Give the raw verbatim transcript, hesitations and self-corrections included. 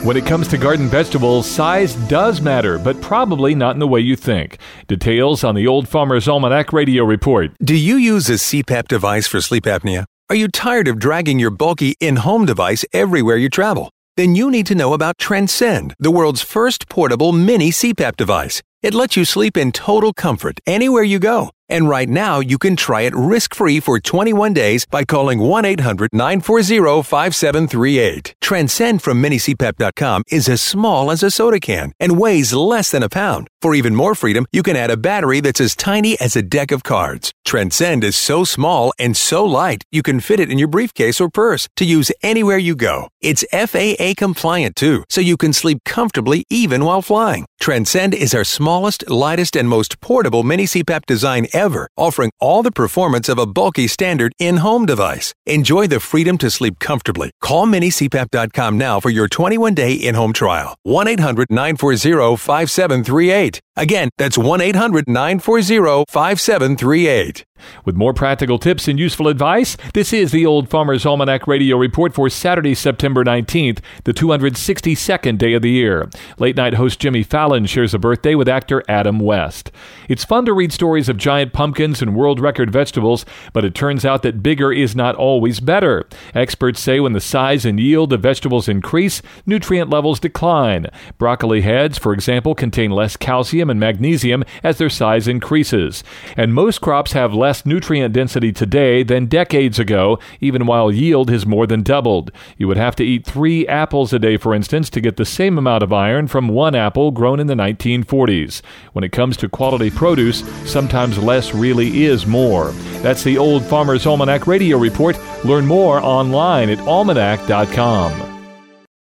When it comes to garden vegetables, size does matter, but probably not in the way you think. Details on the Old Farmer's Almanac Radio Report. Do you use a C PAP device for sleep apnea? Are you tired of dragging your bulky in-home device everywhere you travel? Then you need to know about Transcend, the world's first portable mini C PAP device. It lets you sleep in total comfort anywhere you go. And right now, you can try it risk-free for twenty-one days by calling one eight hundred nine four zero five seven three eight. Transcend from mini C PAP dot com is as small as a soda can and weighs less than a pound. For even more freedom, you can add a battery that's as tiny as a deck of cards. Transcend is so small and so light, you can fit it in your briefcase or purse to use anywhere you go. It's F A A compliant too, so you can sleep comfortably even while flying. Transcend is our smallest, lightest, and most portable mini C PAP design ever, offering all the performance of a bulky standard in-home device. Enjoy the freedom to sleep comfortably. Call mini C PAP dot com now for your twenty-one day in-home trial. one eight hundred nine four zero five seven three eight. Again, that's one eight hundred nine four zero five seven three eight. With more practical tips and useful advice, this is the Old Farmer's Almanac Radio Report for Saturday, September nineteenth, the two hundred sixty-second day of the year. Late-night host Jimmy Fallon shares a birthday with actor Adam West. It's fun to read stories of giant pumpkins and world record vegetables, but it turns out that bigger is not always better. Experts say when the size and yield of vegetables increase, nutrient levels decline. Broccoli heads, for example, contain less calcium and magnesium as their size increases. And most crops have less nutrient density today than decades ago, even while yield has more than doubled. You would have to eat three apples a day, for instance, to get the same amount of iron from one apple grown in the nineteen forties. When it comes to quality produce, sometimes less really is more. That's the Old Farmer's Almanac Radio Report. Learn more online at almanac dot com.